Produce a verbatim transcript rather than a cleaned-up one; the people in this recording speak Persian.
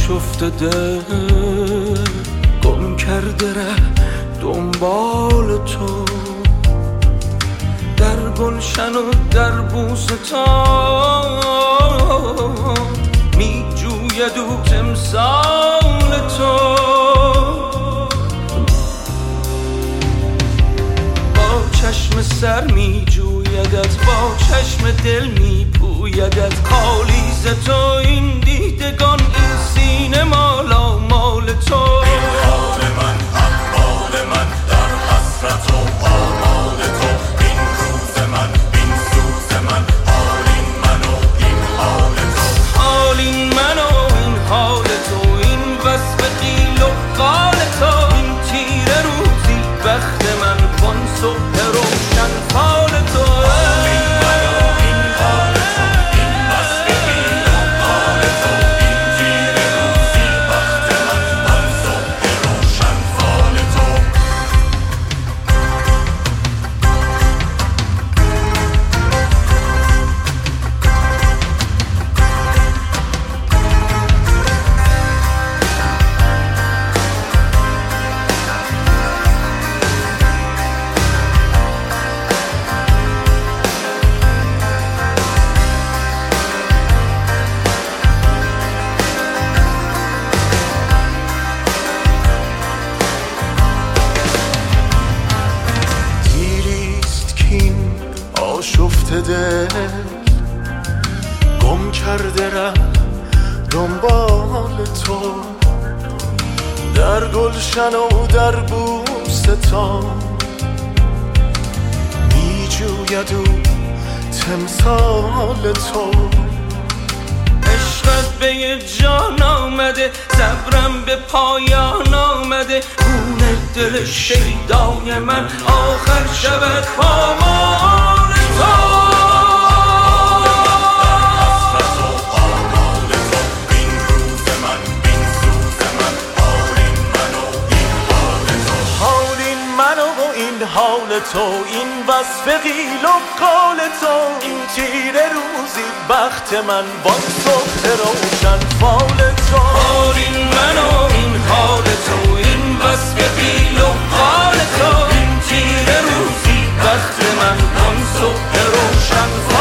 آشفته دل گم کرده ره دنبال تو، در گلشن و در بوستان می جوید او تمثال تو. با چشم سر می جویدت، با چشم دل می پویدت، خالیز تو این دیدگان، این سینه مالا مال تو. این حال من، احوال من، در حسرت و آمال تو. این روز من، این سوز من، حال این من و این حال تو. حال این من و این حال تو، این وصف قیل و قال تو. این تیره روزی بخت من، وان صبح روشن فال تو. آشفته دل گم کرده ره دنبال تو، در گلشن و در بوستان می جوید او تمثال تو. عشقت به یه جان آمده، صبرم به پایان آمده، خون دل شیدای من آخر شود پامال تو. حال تو این وصف قیل و قال تو، این تیره روزی بخت من، وان صبح روشن فال تو. حال این من و این حال تو، این وصف قیل و قال تو، این تیره روزی بخت من، وان صبح روشن فال تو.